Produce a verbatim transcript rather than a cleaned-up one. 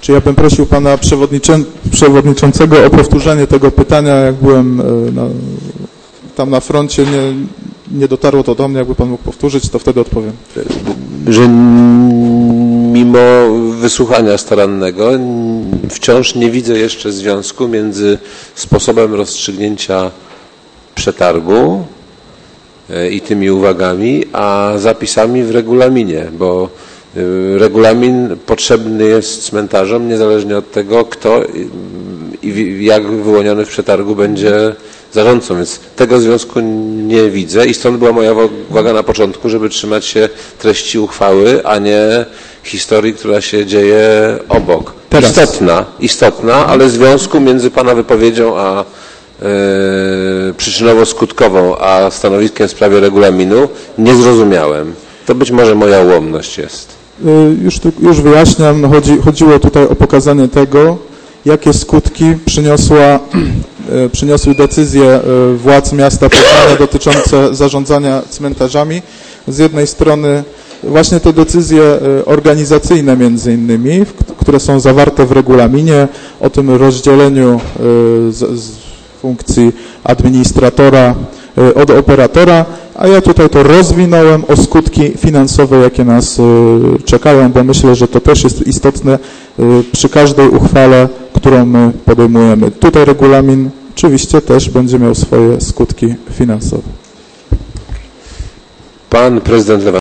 Czy ja bym prosił pana przewodniczącego o powtórzenie tego pytania, jak byłem na, tam na froncie, nie, nie dotarło to do mnie, jakby pan mógł powtórzyć, to wtedy odpowiem. Że mimo wysłuchania starannego wciąż nie widzę jeszcze związku między sposobem rozstrzygnięcia przetargu i tymi uwagami, a zapisami w regulaminie, bo regulamin potrzebny jest cmentarzom niezależnie od tego, kto i jak wyłoniony w przetargu będzie zarządcą, więc tego związku nie widzę i stąd była moja uwaga na początku, żeby trzymać się treści uchwały, a nie historii, która się dzieje obok. Teraz. Istotna, istotna, ale związku między pana wypowiedzią a yy, przyczynowo-skutkową, a stanowiskiem w sprawie regulaminu nie zrozumiałem. To być może moja ułomność jest. Już, już wyjaśniam, no chodzi, chodziło tutaj o pokazanie tego, jakie skutki przyniosła, przyniosły decyzje władz miasta Poznania dotyczące zarządzania cmentarzami. Z jednej strony właśnie te decyzje organizacyjne między innymi, które są zawarte w regulaminie, o tym rozdzieleniu z, z funkcji administratora od operatora, a ja tutaj to rozwinąłem o skutki finansowe, jakie nas czekają, bo myślę, że to też jest istotne przy każdej uchwale, którą my podejmujemy. Tutaj regulamin oczywiście też będzie miał swoje skutki finansowe. Pan prezydent Lewandowski.